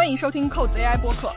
欢迎收听扣子 AI 播客。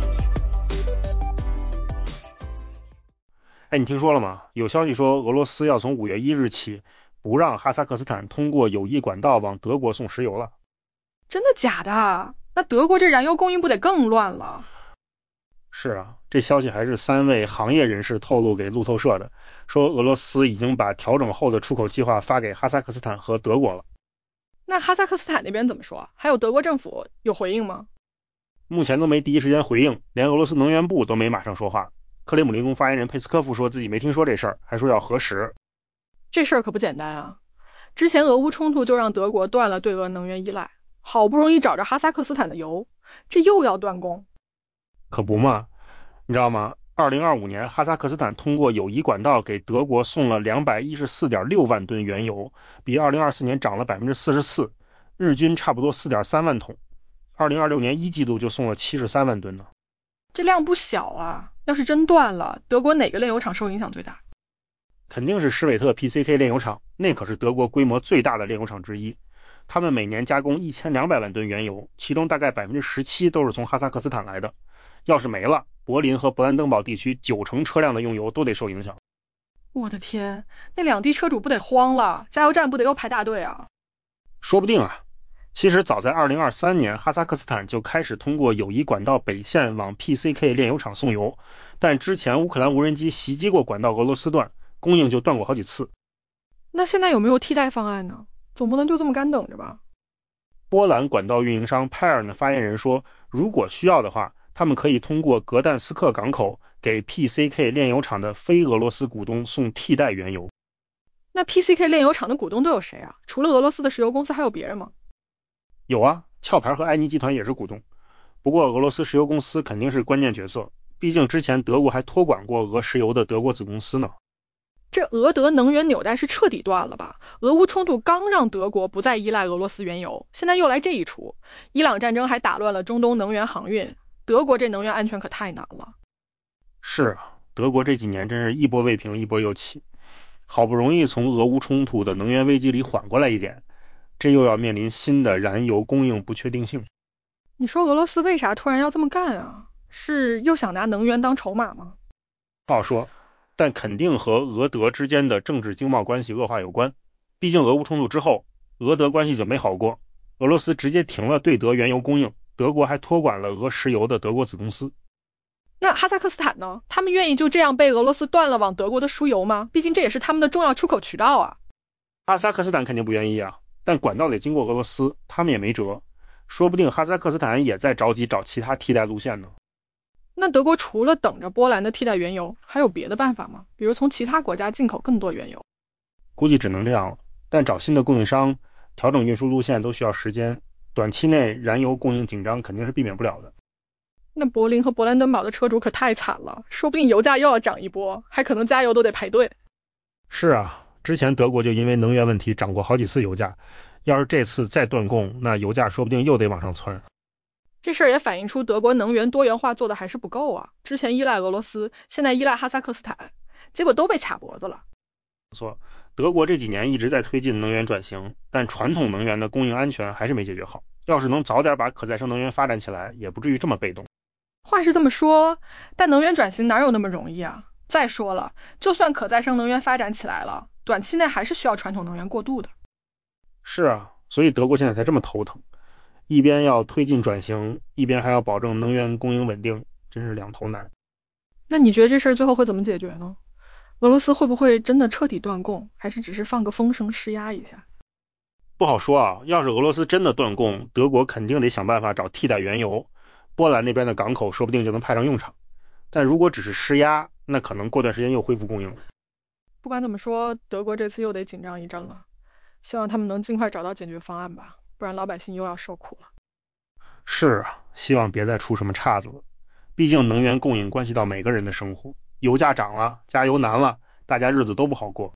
你听说了吗？有消息说俄罗斯要从5月1日起不让哈萨克斯坦通过有益管道往德国送石油了。 真的假的？那德国这燃油供应不得更乱了？ 是啊，这消息还是3位行业人士透露给路透社的，说俄罗斯已经把调整后的出口计划发给哈萨克斯坦和德国了。 那哈萨克斯坦那边怎么说？还有德国政府有回应吗？ 目前都没第一时间回应，连俄罗斯能源部都没马上说话。克里姆林宫发言人佩斯科夫说自己没听说这事儿，还说要核实。 这事儿可不简单啊！之前俄乌冲突就让德国断了对俄能源依赖，好不容易找着哈萨克斯坦的油，这又要断供。 可不嘛，你知道吗？2025年哈萨克斯坦通过有益管道给德国送了214.6万吨原油，比2024年涨了44%，日均差不多4.3万桶。2026年1季度就送了73万吨呢， 这量不小啊！要是真断了，德国哪个炼油厂受影响最大？ 肯定是施韦特 PCK 炼油厂，那可是德国规模最大的炼油厂之一。他们每年加工1200万吨原油，其中大概17%都是从哈萨克斯坦来的。要是没了，柏林和勃兰登堡地区90%车辆的用油都得受影响。 我的天，那两地车主不得慌了，加油站不得又排大队啊？ 说不定啊。其实早在2023年，哈萨克斯坦就开始通过有益管道北线往 PCK 炼油厂送油，但之前乌克兰无人机袭击过管道俄罗斯段，供应就断过好几次。 那现在有没有替代方案呢？总不能就这么干等着吧？ 波兰管道运营商 PERN 的发言人说，如果需要的话，他们可以通过格但斯克港口给 PCK 炼油厂的非俄罗斯股东送替代原油。 那 PCK 炼油厂的股东都有谁啊？除了俄罗斯的石油公司还有别人吗？ 有啊，壳牌和埃尼集团也是股东。不过俄罗斯石油公司肯定是关键角色，毕竟之前德国还托管过俄石油的德国子公司呢。 这俄德能源纽带是彻底断了吧？俄乌冲突刚让德国不再依赖俄罗斯原油，现在又来这一出。伊朗战争还打乱了中东能源航运，德国这能源安全可太难了。 是啊，德国这几年真是一波未平一波又起，好不容易从俄乌冲突的能源危机里缓过来一点，这又要面临新的燃油供应不确定性。 你说俄罗斯为啥突然要这么干啊？是又想拿能源当筹码吗？ 不好说，但肯定和俄德之间的政治经贸关系恶化有关。毕竟俄乌冲突之后，俄德关系就没好过，俄罗斯直接停了对德原油供应，德国还托管了俄石油的德国子公司。 那哈萨克斯坦呢？他们愿意就这样被俄罗斯断了往德国的输油吗？毕竟这也是他们的重要出口渠道啊。 哈萨克斯坦肯定不愿意啊，但管道得经过俄罗斯，他们也没辙。说不定哈萨克斯坦也在着急找其他替代路线呢。 那德国除了等着波兰的替代原油，还有别的办法吗？比如从其他国家进口更多原油？ 估计只能这样了，但找新的供应商、调整运输路线都需要时间，短期内燃油供应紧张肯定是避免不了的。 那柏林和勃兰登堡的车主可太惨了，说不定油价又要涨一波，还可能加油都得排队。 是啊，之前德国就因为能源问题涨过好几次油价，要是这次再断供，那油价说不定又得往上窜。 这事儿也反映出德国能源多元化做的还是不够啊，之前依赖俄罗斯，现在依赖哈萨克斯坦，结果都被卡脖子了。 没错，德国这几年一直在推进能源转型，但传统能源的供应安全还是没解决好。要是能早点把可再生能源发展起来，也不至于这么被动。 话是这么说，但能源转型哪有那么容易啊？再说了，就算可再生能源发展起来了，短期内还是需要传统能源过渡的。 是啊，所以德国现在才这么头疼，一边要推进转型，一边还要保证能源供应稳定，真是两头难。 那你觉得这事儿最后会怎么解决呢？俄罗斯会不会真的彻底断供，还是只是放个风声施压一下？ 不好说啊，要是俄罗斯真的断供，德国肯定得想办法找替代原油，波兰那边的港口说不定就能派上用场。但如果只是施压，那可能过段时间又恢复供应了。 不管怎么说，德国这次又得紧张一阵了，希望他们能尽快找到解决方案吧，不然老百姓又要受苦了。 是啊，希望别再出什么岔子了。毕竟能源供应关系到每个人的生活，油价涨了，加油难了，大家日子都不好过。